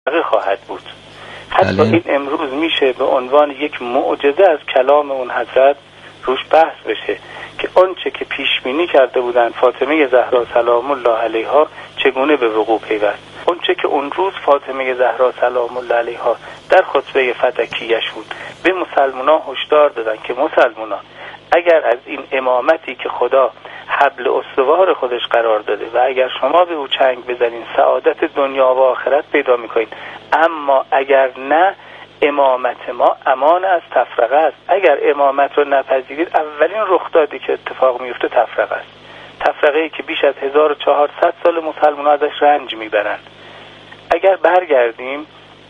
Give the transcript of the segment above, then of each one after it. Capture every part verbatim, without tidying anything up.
خواهد بود. حتی بله. این امروز میشه به عنوان یک معجزه از کلام اون حضرت روش بحث بشه که آنچه که پیش بینی کرده بودند فاطمه زهرا سلام الله علیها چگونه به وقوع پیوست. آنچه که اون روز فاطمه زهرا سلام الله علیها در خطبه فدکیه‌شون به مسلمانان هشدار دادن که مسلمانان اگر از این امامتی که خدا حبل استوار خودش قرار داده و اگر شما به او چنگ بزنین سعادت دنیا و آخرت پیدا میکنین، اما اگر نه امامت ما امان از تفرقه است. اگر امامت رو نپذیرید اولین رخدادی که اتفاق میفته تفرقه است. تفرقه‌ای که بیش از هزار و چهارصد سال مسلمانان ازش رنج میبرن. اگر برگردیم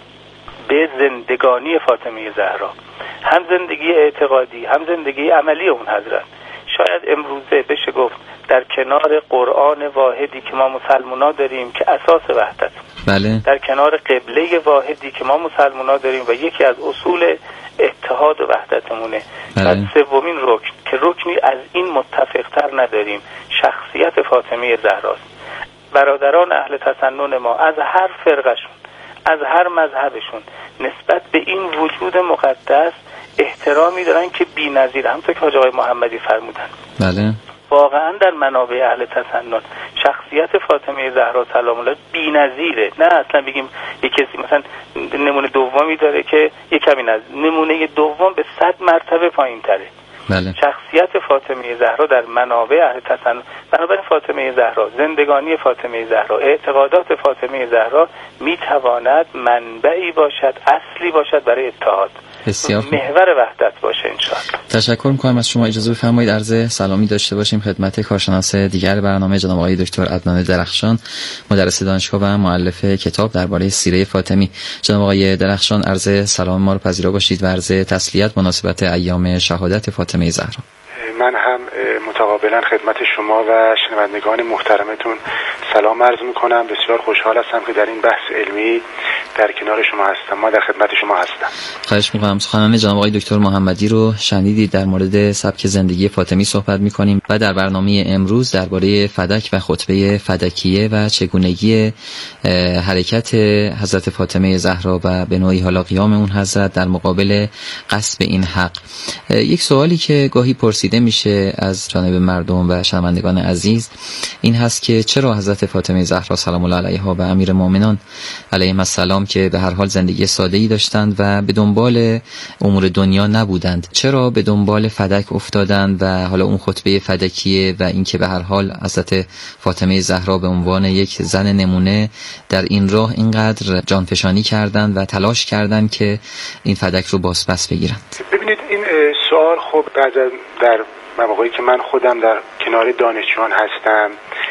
به زندگانی فاطمه زهرا، هم زندگی اعتقادی هم زندگی عملی اون حضرت، شاید امروزه بشه گفت در کنار قرآن واحدی که ما مسلمان‌ها داریم که اساس وحدت، بله. در کنار قبله واحدی که ما مسلمان‌ها داریم و یکی از اصول اتحاد و وحدتمونه، بله. و سومین رکن که رکنی از این متفق‌تر نداریم، شخصیت فاطمه زهراست. برادران اهل تسنن ما از هر فرقشون، از هر مذهبشون نسبت به این وجود مقدس احترامی دارن که بی‌نظیر، همونطور که حاج آقای محمدی فرمودن. بله. واقعا در منابع اهل تسنن شخصیت فاطمه زهرا سلام الله بی‌نظیره. نه اصلا بگیم یک کسی مثلا نمونه دومی داره که یک کمی نظیر، نمونه دوم به صد مرتبه پایین‌تره. بله. شخصیت فاطمه زهرا در منابع اهل تسنن، بنابراین فاطمه زهرا، زندگانی فاطمه زهرا، اعتقادات فاطمه زهرا میتواند منبعی باشد، اصلی باشد برای اتحاد، بسیار محور وحدت باشه انشاءالله. تشکر می‌کنم از شما. اجازه بفرمایید عرض سلامی داشته باشیم خدمت کارشناس دیگر برنامه جناب آقای دکتر عدنان درخشان، مدرس دانشگاه و مؤلف کتاب درباره سیره فاطمی. جناب آقای درخشان عرض سلام ما رو پذیرا باشید و عرض تسلیت مناسبت ایام شهادت فاطمه زهرا. من هم متقابلا خدمت شما و شنوندگان محترمتون سلام عرض میکنم. بسیار خوشحال هستم که در این بحث علمی در کنار شما هستم. ما در خدمت شما هستم. خواهش میکنم. سخنان جناب آقای دکتر محمدی رو شنیدید. در مورد سبک زندگی فاطمی صحبت میکنیم و در برنامه امروز درباره فدک و خطبه فدکیه و چگونگی حرکت حضرت فاطمه زهرا و به نوعی حالا قیام اون حضرت در مقابل غصب این حق. یک سوالی که گاهی پرسیده میشه از جانب مردم و شنوندگان عزیز این هست که چرا حضرت فاطمه زهرا سلام الله علیها و امیر المؤمنین علیهم السلام که به هر حال زندگی ساده‌ای داشتند و به دنبال امور دنیا نبودند، چرا به دنبال فدک افتادند و حالا اون خطبه فدکیه و اینکه به هر حال حضرت فاطمه زهرا به عنوان یک زن نمونه در این راه اینقدر جانفشانی کردند و تلاش کردند که این فدک رو بازپس بگیرند. ببینید این سوال خب بعد در مواقعی که من خودم در کنار دانشجویان هستم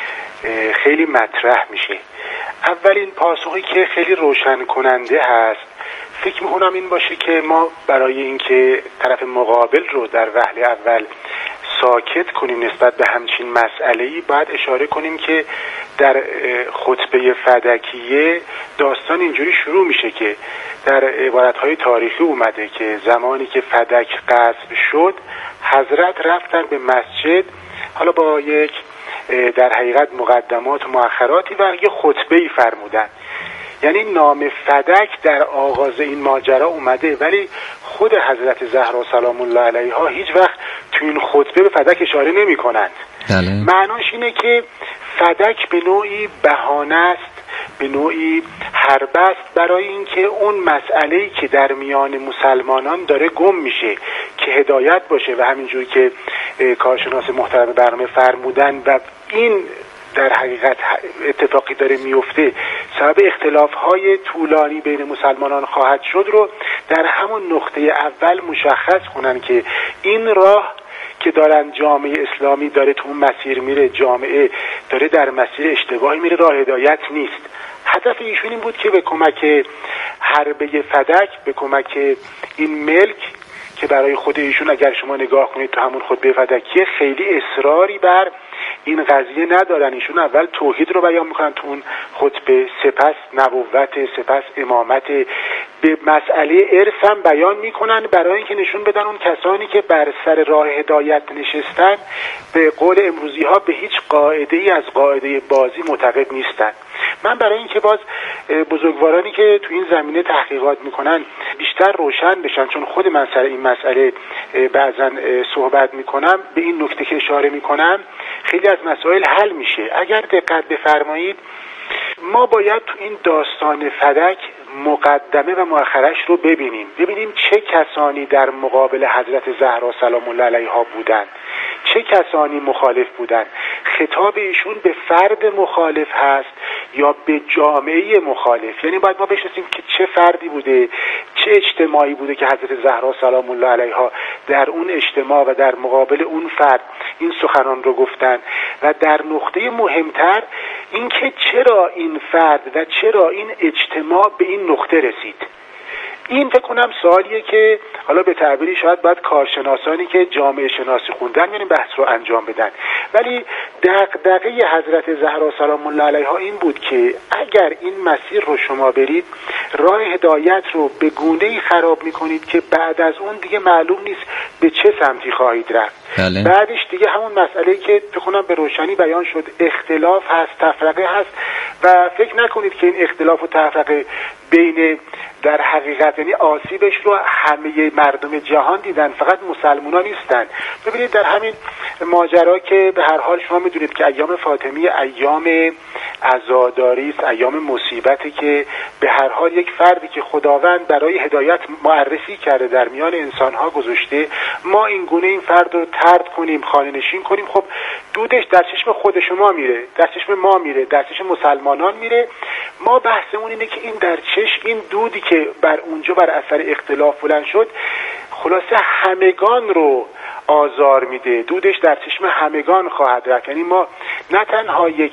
خیلی مطرح میشه. اولین پاسخی که خیلی روشن کننده هست فکر میکنم این باشه که ما برای اینکه طرف مقابل رو در وهله اول ساکت کنیم نسبت به همچین مسئله‌ای باید اشاره کنیم که در خطبه فدکیه داستان اینجوری شروع میشه که در عبارت‌های تاریخی اومده که زمانی که فدک غصب شد حضرت رفتن به مسجد، حالا با یک در حقیقت مقدمات و مؤخراتی و یه خطبه‌ای فرمودن. یعنی نام فدک در آغاز این ماجرا اومده ولی خود حضرت زهرا سلام الله علیها هیچ وقت تو این خطبه به فدک اشاره نمی کنند. بله. معناش اینه که فدک به نوعی بهانه است، به نوعی حربه است برای اینکه اون مسئله‌ای که در میان مسلمانان داره گم میشه که هدایت باشه و همینجوری که کارشناس محترم برنامه فرمودن و این در حقیقت اتفاقی داره میفته سبب اختلاف‌های طولانی بین مسلمانان خواهد شد رو در همون نقطه اول مشخص کنن که این راه که دارن جامعه اسلامی داره تو اون مسیر میره، جامعه داره در مسیر اشتباهی میره، راه هدایت نیست. هدف ایشون این بود که به کمک حربه فدک، به کمک این ملک که برای خود ایشون اگر شما نگاه کنید تو همون خطبه فدکیه خیلی اصراری بر این قضیه ندارن. ایشون اول توحید رو بیان میکنن تو اون خطبه، سپس نبوت، سپس امامت، به مسئله ارث هم بیان میکنن برای اینکه نشون بدن اون کسانی که بر سر راه هدایت نشستن به قول امروزی ها به هیچ قاعده ای از قاعده بازی معتقد نیستن. من برای اینکه باز بزرگوارانی که تو این زمینه تحقیقات میکنن بیشتر روشن بشن، چون خود من سر این مسئله بعضا صحبت میکنم، به این نکته که اشاره میکنم خیلی از مسائل حل میشه. اگر دقت بفرمایید ما باید تو این داستان فدک مقدمه و مؤخرش رو ببینیم، ببینیم چه کسانی در مقابل حضرت زهرا سلام الله علیها بودند، چه کسانی مخالف بودند. خطاب ایشون به فرد مخالف هست یا به جامعه مخالف؟ یعنی باید ما بشناسیم که چه فردی بوده، چه اجتماعی بوده که حضرت زهرا سلام الله علیها در اون اجتماع و در مقابل اون فرد این سخنان رو گفتن، و در نقطه مهمتر اینکه چرا این فرد و چرا این اجتماع به این نقطه رسید. این فکر کنم سوالیه که حالا به تعبیری شاید باید کارشناسانی که جامعه شناسی خوندن یعنی بحث رو انجام بدن، ولی دغدغه حضرت زهرا سلام الله علیها این بود که اگر این مسیر رو شما برید راه هدایت رو به گونه‌ای خراب میکنید که بعد از اون دیگه معلوم نیست به چه سمتی خواهید رفت. بله. بعدش دیگه همون مسئله که فکر کنم به روشنی بیان شد، اختلاف هست، تفرقه هست، و فکر نکنید که این اختلاف و تفرقه بین در حقیقت یعنی آسیبش رو همه مردم جهان دیدن، فقط مسلمانان نیستن. ببینید در همین ماجرا که به هر حال شما میدونید که ایام فاطمی ایام عزاداری است، ایام مصیبتی که به هر حال یک فردی که خداوند برای هدایت معرفی کرده در میان انسانها گذاشته، ما این گونه این فرد رو طرد کنیم، خانه نشین کنیم، خب دودش در چشم خود شما میره، در چشم ما میره، در چشم مسلمانان میره. ما بحثمون اینه که این در چشم این دودی که بر اونجا بر اثر اختلاف بلند شد خلاصه همگان رو آزار میده، دودش در چشم همگان خواهد رفت. یعنی ما نه تنها یک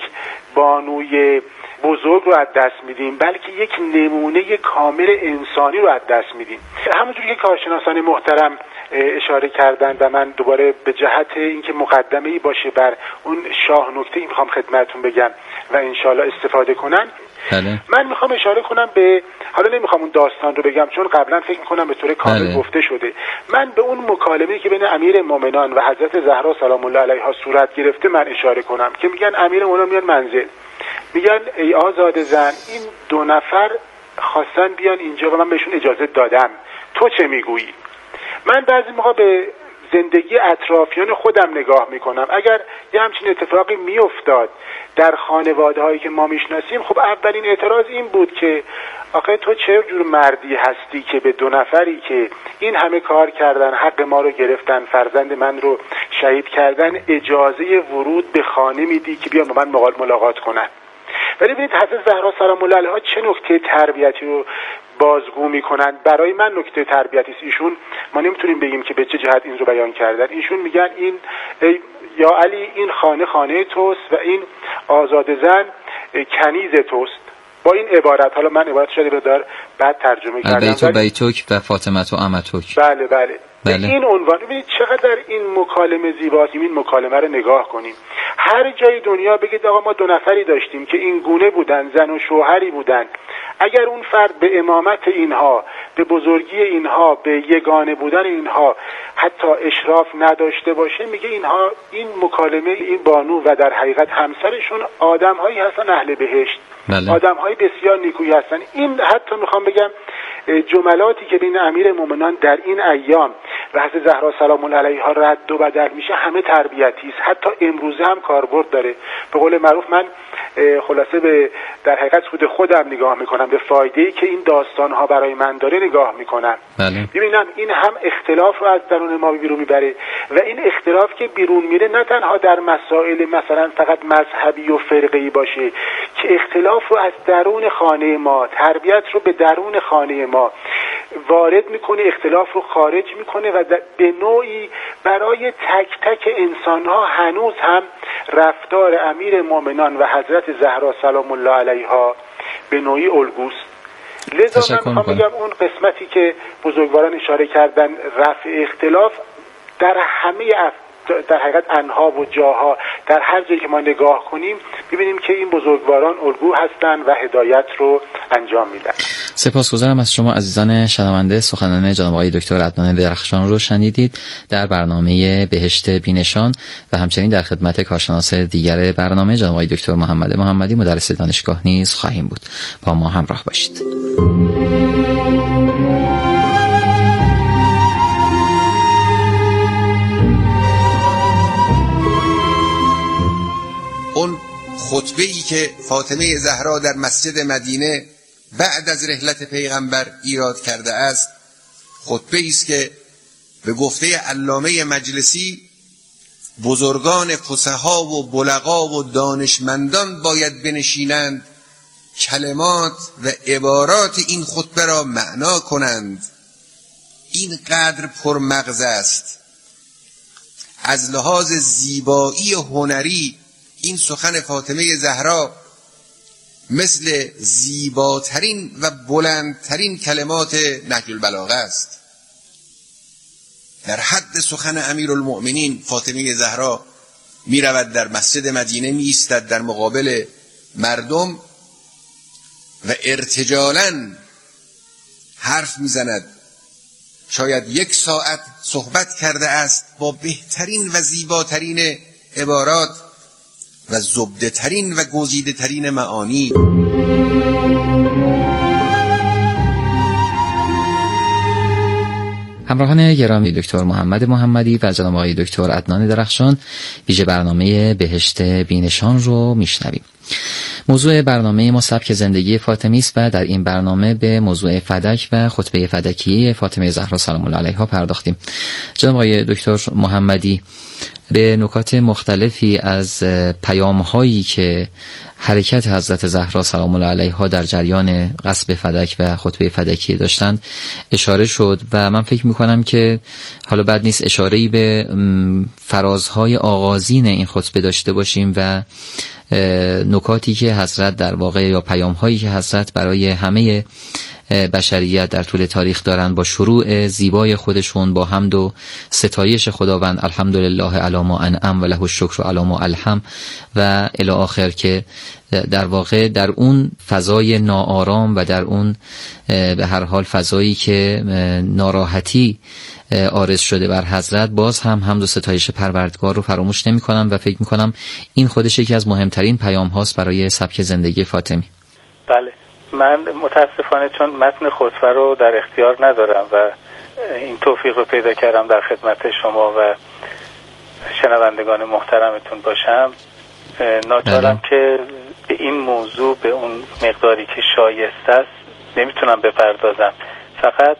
بانوی بزرگ رو از دست میدیم بلکه یک نمونه کامل انسانی رو از دست میدیم. همونجوری که کارشناسان محترم اشاره کردن و من دوباره به جهت اینکه مقدمه‌ای باشه بر اون شاه نکته ای میخوام خدمتتون بگم و انشالله استفاده کنن. بله. من میخوام اشاره کنم به، حالا نمیخوام اون داستان رو بگم چون قبلا فکر میکنم به طور کامل بله. گفته شده. من به اون مکالمه‌ای که بین امیر مومنان و حضرت زهرا سلام الله علیها صورت گرفته من اشاره کنم که میگن امیر مومنان میاد منزل، میگن ای آزاده زن این دو نفر خواستن بیان اینجا و من بهشون اجازه دادم، تو چه میگویی؟ من بعضی موقع به زندگی اطرافیان خودم نگاه میکنم. اگر یه همچین اتفاقی میافتاد در خانواده هایی که ما میشناسیم، خب اولین اعتراض این بود که آخه تو چه جور مردی هستی که به دو نفری که این همه کار کردن، حق ما رو گرفتن، فرزند من رو شهید کردن، اجازه ورود به خانه میدی که بیان با من ملاقات کنن. ولی ببینید حضرت زهرا سلام الله علیها چه نکته تربیتی رو بازگو میکنن. برای من نکته تربیتی است. ایشون ما نمیتونیم بگیم که به چه جهت این رو بیان کردن. ایشون میگن این ای یا علی این خانه خانه توست و این آزاده زن کنیز توست. با این عبارت، حالا من عبارت شده بدار بعد ترجمه کردم، البیت و بیتوک و فاطمه و امتوک. بله بله. بله. این عنوان ببینید چقدر این مکالمه زیباست. این مکالمه رو نگاه کنیم. هر جای دنیا بگید آقا ما دو نفری داشتیم که این گونه بودن، زن و شوهری بودن، اگر اون فرد به امامت اینها، به بزرگی اینها، به یگانه بودن اینها حتی اشراف نداشته باشه، میگه اینها این مکالمه این بانو و در حقیقت همسرشون آدم‌هایی هستن اهل بهشت. بله. آدم‌های بسیار نیکویی هستن. این حتی میخوام بگم جملاتی که بین امیر مومنان در این ایام و حضرت زهرا سلام الله علیها رد و بدل میشه همه تربیتی است. حتی امروزه هم کاربرد داره. به قول معروف من خلاصه به در حقیقت خود خودم نگاه میکنم، به فایده‌ای که این داستان‌ها برای من داره نگاه میکنم. بله. ببینم این هم اختلاف رو از درون ما بیرون میبره و این اختلاف که بیرون میره نه تنها در مسائل مثلا فقط مذهبی و فرقه‌ای باشه، که اختلاف رو از درون خانه ما، تربیت رو به درون خانه ما وارد میکنه، اختلاف رو خارج میکنه و به نوعی برای تک تک انسان‌ها هنوز هم رفتار امیر مومنان و حضرت زهرا سلام الله علیها به نوعی الگوست. لذا من میخوام بگم اون قسمتی که بزرگواران اشاره کردن رفع اختلاف در همه اف... در حقیقت انها و جاها، در هر جایی که ما نگاه کنیم ببینیم که این بزرگواران الگو هستن و هدایت رو انجام میدن. سپاسگزارم از شما عزیزان شنونده. سخنان جناب آقای دکتر عدنان درخشان رو شنیدید در برنامه بهشت بینشان و همچنین در خدمت کارشناس دیگر برنامه جناب آقای دکتر محمد محمدی مدرس دانشگاه نیز خواهیم بود. با ما همراه باشید. اون خطبه‌ای که فاطمه زهرا در مسجد مدینه بعد از رحلت پیغمبر ایراد کرده است، خطبه‌ای است که به گفته علامه مجلسی بزرگان فصحا و بلغا و دانشمندان باید بنشینند کلمات و عبارات این خطبه را معنا کنند. این قدر پرمغز است. از لحاظ زیبایی هنری این سخن فاطمه زهرا مثل زیباترین و بلندترین کلمات نهج البلاغه است. در حد سخن امیرالمؤمنین فاطمه زهرا می رود در مسجد مدینه، می ایستد در مقابل مردم و ارتجالاً حرف می زند. شاید یک ساعت صحبت کرده است با بهترین و زیباترین عبارات و زبده ترین و گزیده ترین معانی. همراهان گرامی، دکتر محمد محمدی و جناب آقای دکتر عدنان درخشان ویژه برنامه بهشت بینشان رو میشنویم. موضوع برنامه ما سبک زندگی فاطمی است و در این برنامه به موضوع فدک و خطبه فدکیه فاطمه زهرا سلام الله علیها پرداختیم. جناب آقای دکتر محمدی، به نکات مختلفی از پیام‌هایی که حرکت حضرت زهرا سلام الله علیها در جریان غصب فدک و خطبه فدکیه داشتند اشاره شد و من فکر می‌کنم که حالا بد نیست اشاره‌ای به فرازهای آغازین این خطبه داشته باشیم و نکاتی که حضرت در واقع یا پیام‌هایی که حضرت برای همه بشریت در طول تاریخ دارند با شروع زیبای خودشون، با حمد و ستایش خداوند الحمدلله علی ما انعم و له الشکر علی ما الحم و الی آخر، که در واقع در اون فضای ناآرام و در اون به هر حال فضایی که ناراحتی عارض شده بر حضرت، باز هم حمد و ستایش پروردگار رو فراموش نمی کنم و فکر می کنم این خودش یکی از مهمترین پیام هاست برای سبک زندگی فاطمی. بله، من متاسفانه چون متن خطبه رو در اختیار ندارم و این توفیق رو پیدا کردم در خدمت شما و شنوندگان محترمتون باشم، ناچارم که به این موضوع به اون مقداری که شایسته است نمیتونم بپردازم. فقط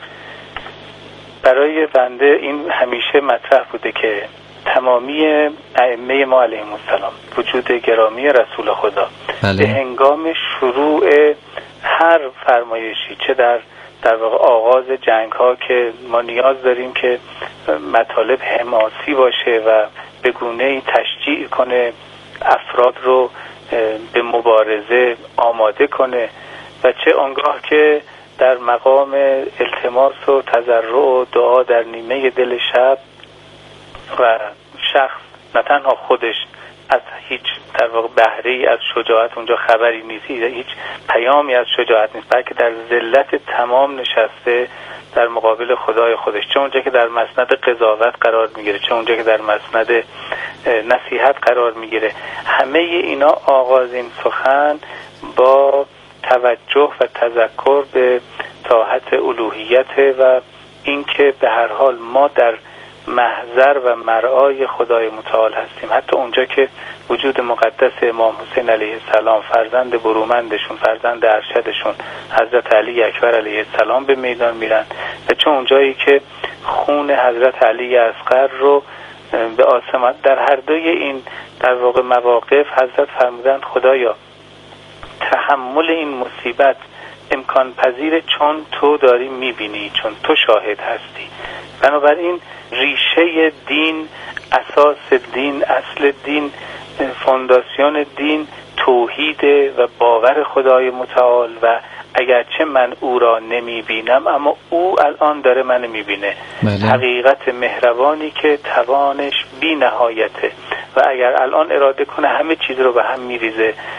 برای بنده این همیشه مطرح بوده که تمامی ائمه ما علیهم السلام، وجود گرامی رسول خدا، بله، به هنگام شروع هر فرمایشی، چه در در واقع آغاز جنگ ها که ما نیاز داریم که مطالب حماسی باشه و به گونه‌ای تشجیع کنه افراد رو به مبارزه آماده کنه، و چه آنگاه که در مقام التماس و تضرع و دعا در نیمه دل شب و شخص نه تنها خودش از هیچ در واقع بهره‌ای از شجاعت اونجا خبری نیست، هیچ پیامی از شجاعت نیست، بلکه در ذلت تمام نشسته در مقابل خدای خودش، چه اونجا که در مسند قضاوت قرار میگیره، چه اونجا که در مسند نصیحت قرار میگیره. همه اینا آغازین سخن با توجه و تذکر به طاعت الوهیت و اینکه به هر حال ما در محضر و مرعای خدای متعال هستیم. حتی اونجا که وجود مقدس امام حسین علیه السلام، فرزند برومندشون، فرزند ارشدشون حضرت علی اکبر علیه السلام به میدان میرن، و چون اونجایی که خون حضرت علی اصغر رو به آسمان، در هر دوی این در واقع مواقف حضرت فرمودند خدایا تحمل این مصیبت امکان پذیره چون تو داری میبینی، چون تو شاهد هستی. بنابراین ریشه دین، اساس دین، اصل دین، فونداسیون دین توحید و باور خدای متعال، و اگرچه من او را نمیبینم اما او الان داره من میبینه. حقیقت مهربانی که توانش بی نهایته و اگر الان اراده کنه همه چیز رو به هم میریزه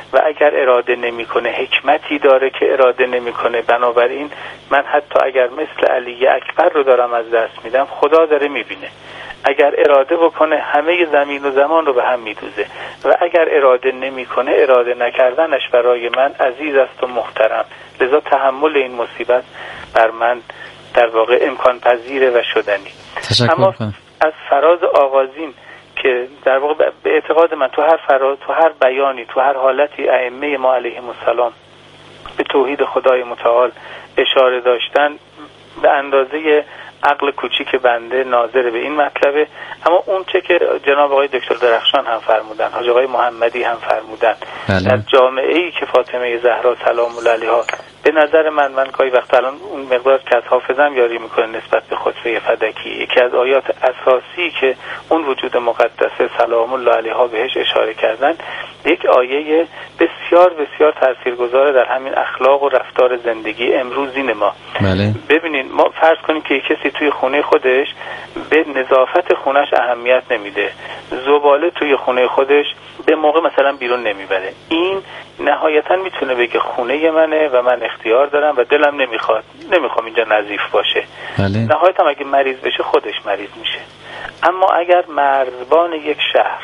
و اگر اراده نمیکنه حکمتی داره که اراده نمیکنه. بنابراین من حتی اگر مثل علی اکبر رو دارم از دست میدم، خدا داره میبینه. اگر اراده بکنه همه زمین و زمان رو به هم میدوزه و اگر اراده نمیکنه، اراده نکردنش برای من عزیز است و محترم. لذا تحمل این مصیبت بر من در واقع امکان پذیره و شدنی. اما از فراز آغازین که در واقع به اعتقاد من تو هر فراز، تو هر بیانی، تو هر حالتی ائمه ما علیهم السلام به توحید خدای متعال اشاره داشتن، به اندازه عقل کوچیک بنده ناظر به این مطلبه. اما اون چه که جناب آقای دکتر درخشان هم فرمودن، حاج آقای محمدی هم فرمودن، بله. در جامعه‌ای که فاطمه زهرا سلام الله علیها، به نظر من من گاهی وقت الان اون مقدار که از حافظم یاری میکنه نسبت به خطبه فدکی، یکی از آیات اساسی که اون وجود مقدسه سلام الله علیها بهش اشاره کردن، یک آیه بسیار بسیار تاثیرگذار در همین اخلاق و رفتار زندگی امروزین ما. بله. ببینین، ما فرض کنیم که کسی توی خونه خودش به نظافت خونش اهمیت نمیده، زباله توی خونه خودش به موقع مثلا بیرون نمیبره، این نهایتا میتونه بگه خونه منه و من اختیار دارم و دلم نمیخواد، نمیخوام اینجا نظیف باشه. بله. نهایتا اگه مریض بشه خودش مریض میشه. اما اگر مرزبان یک شهر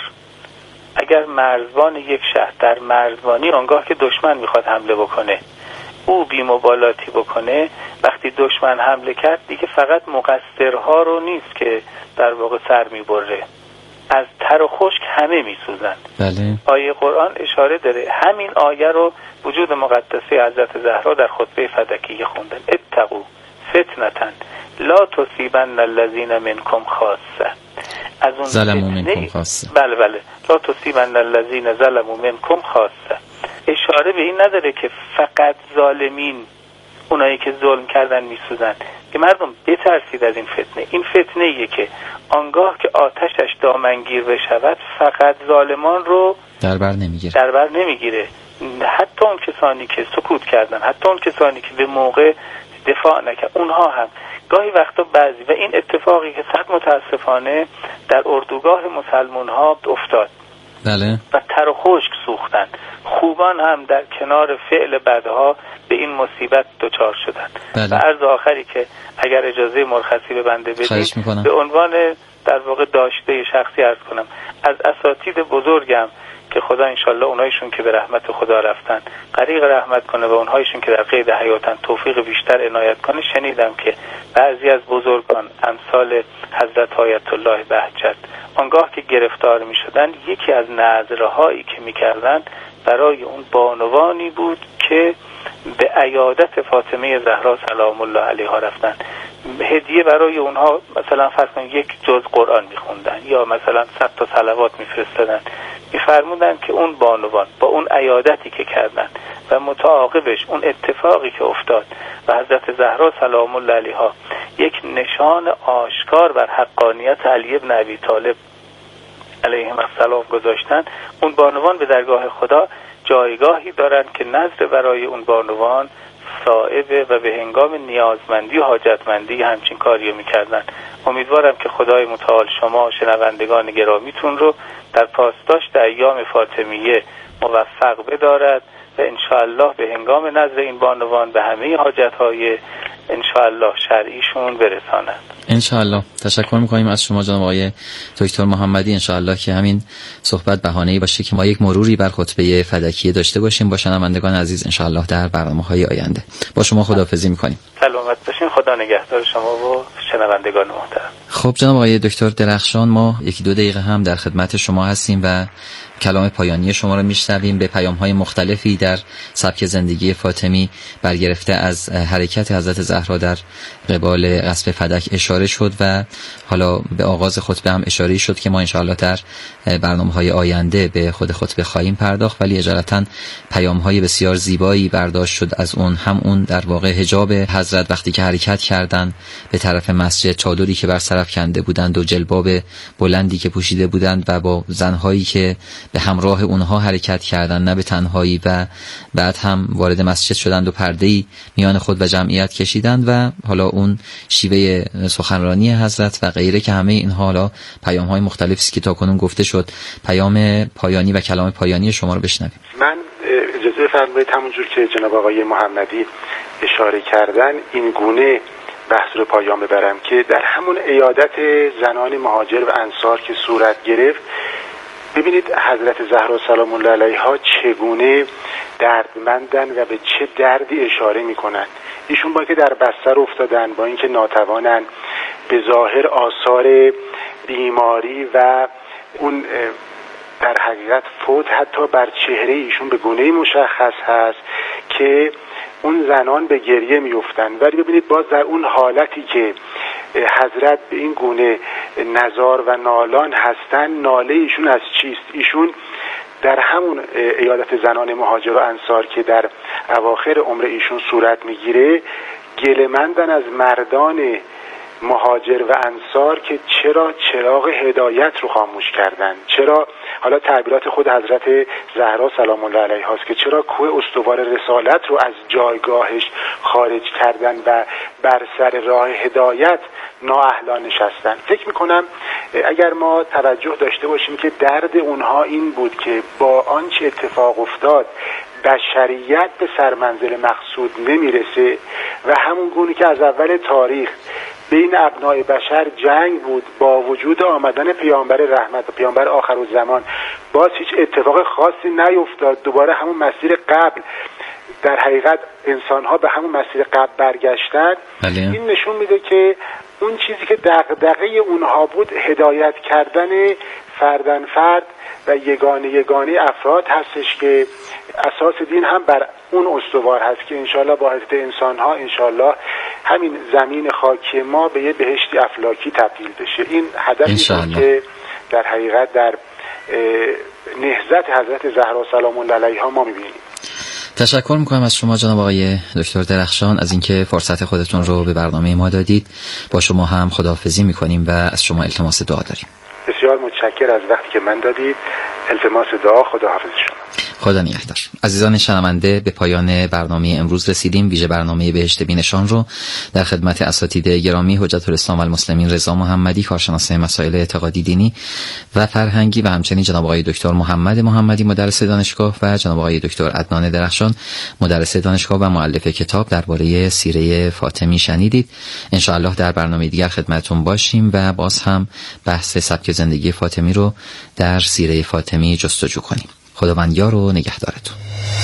اگر مرزبان یک شهر در مرزبانی آنگاه که دشمن میخواد حمله بکنه او بی‌مبالاتی بکنه، وقتی دشمن حمله کرد دیگه فقط مقصرها رو نیست که در واقع سر میبره، از تر و خشک همه میسوزن. بله. آیه قرآن اشاره داره، همین آیه رو وجود مقدسه حضرت زهرا در خطبه فدکیه خوندن، اتقوا فتنة لا تصیبن الذین منکم خاصه. از اون ظلموا منکم خاصه. بله بله، لا تصیبن الذین ظلموا منکم خاصه. اشاره به این نداره که فقط ظالمین، اونایی که ظلم کردن میسوزن، که مردم بترسید از این فتنه. این فتنه ایه که آنگاه که آتشش دامنگیر بشود فقط ظالمان رو در بر نمیگیره در بر نمیگیره حتی اون کسانی که سکوت کردن، حتی اون کسانی که به موقع دفاع نکرد، اونها هم گاهی وقتا بعضی، و این اتفاقی که صد متاسفانه در اردوگاه مسلمان ها افتاد، بله، و تر و خشک سوختن، خوبان هم در کنار فعل بدها به این مصیبت دچار شدن. بله. و عرض آخری که اگر اجازه مرخصی به بنده بدید، به عنوان در واقع داشته شخصی عرض کنم، از اساتید بزرگم که خدا انشالله اونایشون که به رحمت خدا رفتن غریق رحمت کنه و اونهایشون که در قید حیاتن توفیق بیشتر عنایت کنه، شنیدم که بعضی از بزرگان امثال حضرت آیت الله بهجت آنگاه که گرفتار می شدن، یکی از نذرهایی که می کردن برای اون بانوانی بود که به عیادت فاطمه زهرا سلام الله علیها رفتن، هدیه برای اونها مثلا فرض کنید یک جز قرآن میخوندن یا مثلا صد تا صلوات میفرستادن. میفرمودن که اون بانوان با اون عیادتی که کردن و متعاقبش اون اتفاقی که افتاد و حضرت زهرا سلام الله علیها یک نشان آشکار بر حقانیت علی ابن ابی طالب علیهم السلام گذاشتن، اون بانوان به درگاه خدا جایگاهی دارند که نظر برای اون بانوان صائبه و به هنگام نیازمندی و حاجتمندی همچین کاریو میکردن. امیدوارم که خدای متعال شما شنوندگان گرامیتون رو در پاسداشت ایام فاطمیه موفق بدارد و انشاءالله به هنگام نظر این بانوان به همه حاجتهای انشاءالله شرعیشون برساند. انشاءالله. تشکر میکنیم از شما جناب آقای دکتر محمدی. انشاءالله که همین صحبت بهانه‌ای باشه که ما یک مروری بر خطبه فدکیه داشته باشیم با شنوندگان عزیز انشاءالله در برنامه‌های آینده. با شما خداحافظی میکنیم. سلامت باشین. خدا نگهدار شما و شنوندگان محترم. خب جناب آقای دکتر درخشان، ما یکی دو دقیقه هم در خدمت شما هستیم و کلام پایانی شما رو میشنویم. به پیام‌های مختلفی در سبک زندگی فاطمی برگرفته از حرکت حضرت زهرا در قبال غصب فدک اشاره شد و حالا به آغاز خطبه هم اشاره شد که ما انشاءالله در برنامه‌های آینده به خود خطبه خواهیم پرداخت، ولی اجالتا پیام‌های بسیار زیبایی برداشت شد از اون. هم اون در واقع حجاب حضرت وقتی که حرکت کردند به طرف مسجد، چادری که بر سر افکنده بودند و جلباب بلندی که پوشیده بودند و با زنهایی که به همراه اونها حرکت کردند، نه به تنهایی، و بعد هم وارد مسجد شدند و پرده‌ای میان خود و جمعیت کشیدند و حالا اون شیوه سخنرانی حضرت و غیره که همه این حالا پیام‌های مختلفی است که تاکنون گفته شد. پیام پایانی و کلام پایانی شما رو بشنویم. من اجازه بفرمایید همونجور که جناب آقای محمدی اشاره کردن این گونه بحث رو پایان ببرم که در همون عیادت زنان مهاجر و انصار که صورت گرفت، ببینید حضرت زهرا سلام الله علیها چگونه دردمندن و به چه دردی اشاره میکنن. ایشون با که در بستر افتادن، با اینکه ناتوانن، به ظاهر آثار بیماری و اون در حقیقت فوت حتی بر چهره ایشون به گونه‌ای مشخص هست که اون زنان به گریه میفتن، ولی ببینید باز در اون حالتی که حضرت به این گونه نزار و نالان هستن، ناله ایشون از چیست؟ ایشون در همون عیادت زنان مهاجر و انصار که در اواخر عمر ایشون صورت میگیره، گله‌مندن از مردان مهاجر و انصار که چرا چراغ هدایت رو خاموش کردن، چرا، حالا تعبیرات خود حضرت زهرا سلام الله علیها است که چرا کوه استوار رسالت رو از جایگاهش خارج کردن و بر سر راه هدایت نااهلان نشستن. فکر میکنم اگر ما توجه داشته باشیم که درد اونها این بود که با آنچه اتفاق افتاد بشریت به سرمنزل مقصود نمیرسه و همون گونه که از اول تاریخ بین ابنای بشر جنگ بود، با وجود آمدن پیامبر رحمت و پیامبر آخرالزمان باز هیچ اتفاق خاصی نیفتاد، دوباره همون مسیر قبل، در حقیقت انسان‌ها به همون مسیر قبل برگشتن. بله. این نشون میده که اون چیزی که دغدغه اونها بود هدایت کردن فردن فرد و یگانه یگانه افراد هستش که اساس دین هم بر اون استوار هست که انشالله با حضرت انسان‌ها انشالله همین زمین خاکی ما به یه بهشتی افلاکی تبدیل بشه. این هدفی که در حقیقت در نهضت حضرت زهرا سلام الله علیها ما می‌بینیم. تشکر میکنم از شما جناب آقای دکتر درخشان از اینکه فرصت خودتون رو به برنامه ما دادید. با شما هم خداحافظی میکنیم و از شما التماس دعا داریم. بسیار متشکر از وقتی که من دادید. التماس دعا. خداحافظ شما. خدا نگهدار. عزیزان شنونده، به پایان برنامه امروز رسیدیم. ویژه برنامه بهشت بینشان رو در خدمت اساتید گرامی حجت الاسلام و المسلمین رضا محمدی، کارشناس مسائل اعتقادی دینی و فرهنگی، و همچنین جناب آقای دکتر محمد محمدی مدرس دانشگاه و جناب آقای دکتر عدنان درخشان مدرس دانشگاه و مؤلف کتاب درباره سیره فاطمی شنیدید. ان شاء الله در برنامه دیگر خدمتتون باشیم و باز هم بحث سبک زندگی فاطمی رو در سیره فاطمی جستجو کنیم. خداوند یار و نگهدارتون.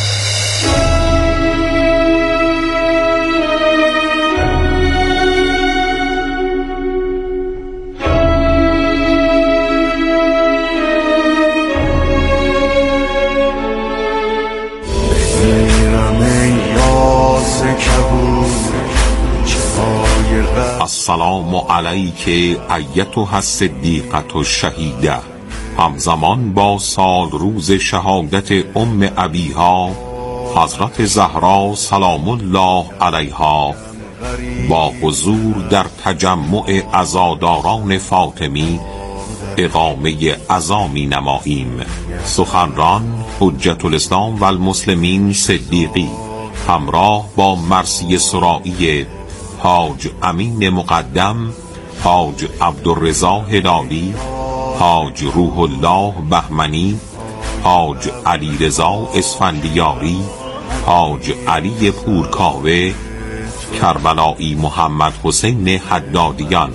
السلام علیک ایتها الصدیقة الشهیده. همزمان با سال روز شهادت ام ابیها حضرت زهرا سلام الله علیها با حضور در تجمع عزاداران فاطمی اقامه عزا می نماییم. سخنران حجت الاسلام و المسلمین صدیقی همراه با مرسی سرایی حاج امین مقدم، حاج عبدالرضا هلالی، حاج روح الله بهمنی، حاج علی رضا اسفندیاری، حاج علی پورکاوه، کربلایی محمد حسین حدادیان.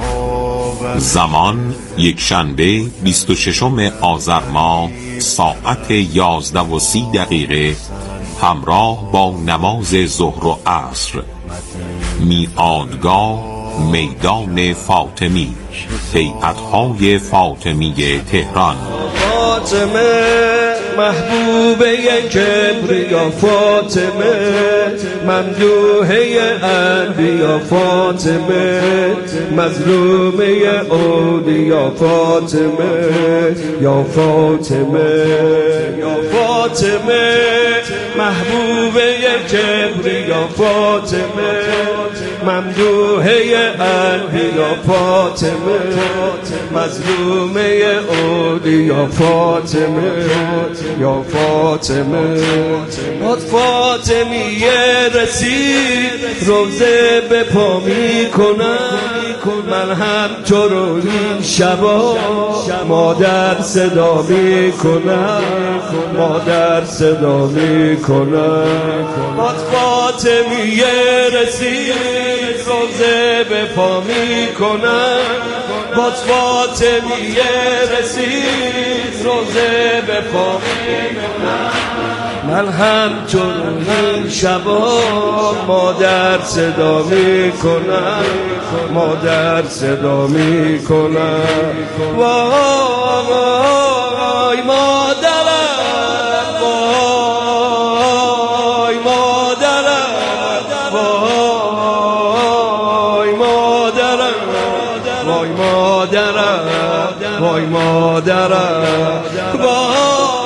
زمان یک شنبه بیست و ششم آذر ماه ساعت یازده و سی دقیقه همراه با نماز ظهر و عصر. میعادگاه میدان فاطمی، هیئت‌های فاطمی تهران. فاطمه محبوبه کبریا، فاطمه ممدوحه انبیا، فاطمه مظلومه اولیا، فاطمه یا فاطمه یا فاطمه محبوبه کبریا، فاطمه ممدوحه انبیا، فاطمه مظلومه اولیا، فاطمه یا فاطمه. از فاطمیه رسید روزه به پا می کنم، من هم تو رو این شبا مادر صدا می کنم، مادر صدا می کنم. باد فاطمیه رسید روزه به پا می کنم، باد فاطمیه رسید روزه به پا می کنم. من هم تو این شبا مادر صدا می کنم، مادر صدا می کنم. وای مادرم، وای مادرم، وای مادرم، وای مادرم، وای مادرم، وای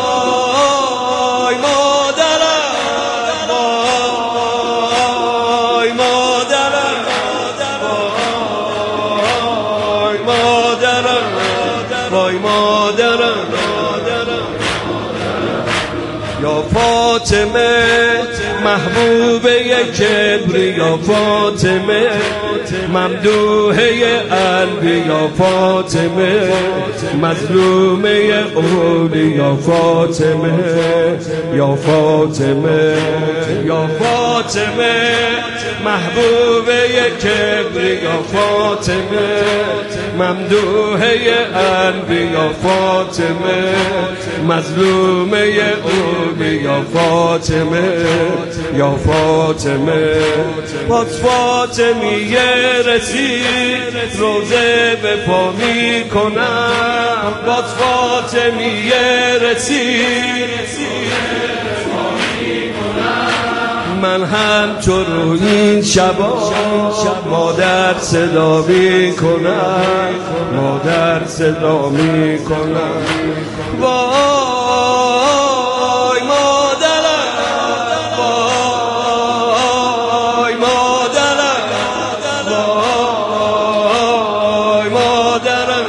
فاطمه محبوبه کبریا، فاطمه ممدوحه قلبی، یا فاطمه مظلومه اولیا، فاطمه یا فاطمه، یا فاطمه محبوبه کبریا، فاطمه ممدوحه قلبی، یا فاطمه مظلومه اولیا، یا فاطمه یا فاطمه. باز فاطمیه رسید روزه به پا می کنم، باز فاطمیه رسید من هم تو رو این شبا مادر صدا می کنم، مادر صدا می کنم. وای مادرم، وای مادرم، وای مادرم.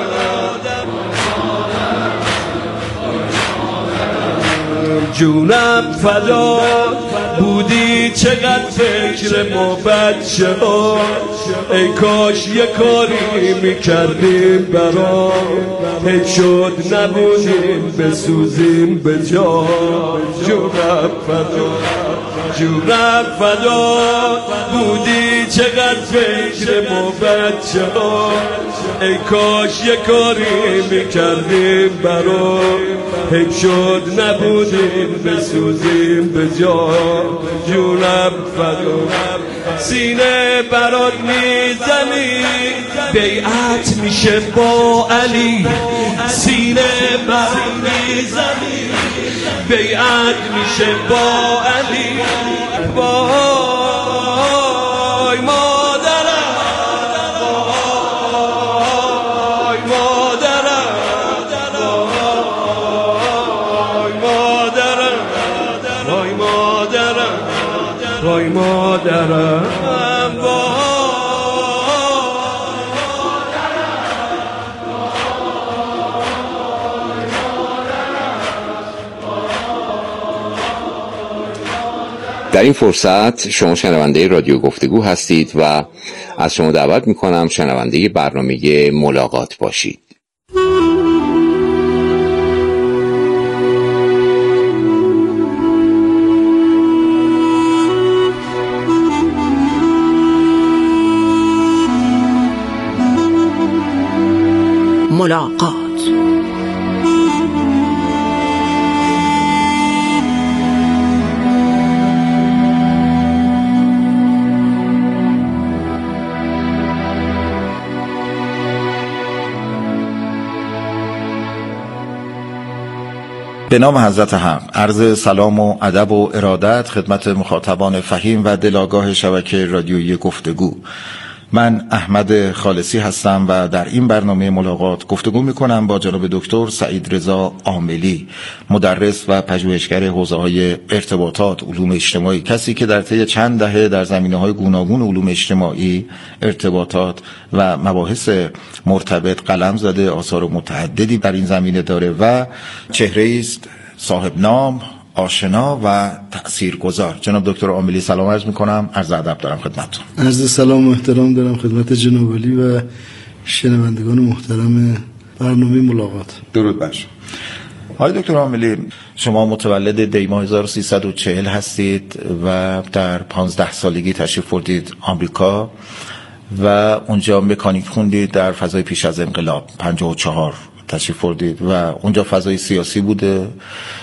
جونم فدا بودی چقدر فکر ما بچه ها، ای کاش یه کاری میکردیم برام، هی شد نبودیم بسوزیم به جا. جونم فدا، جونم فدا بودی چقدر فکر ما بچه ها، ای کاش یه کاری میکردیم برام، هی شد نبودیم بسوزیم به جا. جونم فدا سینه برات میزنی بیعت میشه با علی، سینه برات میزنی بیعت میشه با علی. وای مادرم، وای مادرم، وای مادرم، وای مادرم، وای مادرم. در این فرصت شما شنونده رادیو گفتگو هستید و از شما دعوت میکنم شنونده برنامه ملاقات باشید. ملاقات. به نام حضرت حق عرض سلام و ادب و ارادت خدمت مخاطبان فهیم و دلاگاه شبکه رادیویی گفتگو. من احمد خالصی هستم و در این برنامه ملاقات گفتگو میکنم با جناب دکتر سعید رضا عاملی، مدرس و پژوهشگر حوزه‌های ارتباطات، علوم اجتماعی، کسی که در طی چند دهه در زمینه‌های گوناگون علوم اجتماعی، ارتباطات و مباحث مرتبط قلم زده، آثار متعددی در این زمینه داره و چهره‌ای است صاحب نام آشنا و تأثیرگذار. جناب دکتر عاملی سلام عرض میکنم، عرض ادب دارم خدمتتون. عرض سلام و احترام دارم خدمت جناب عالی و شنوندگان محترم برنامه ملاقات. درود بر شما. آقای دکتر عاملی، شما متولد دی ماه هزار و سیصد و چهل هستید و در پانزده سالگی تشریف بردید آمریکا و اونجا مکانیک خوندید. در فضای پیش از انقلاب پنجاه و چهار تشریف بردید و اونجا فضای سیاسی بوده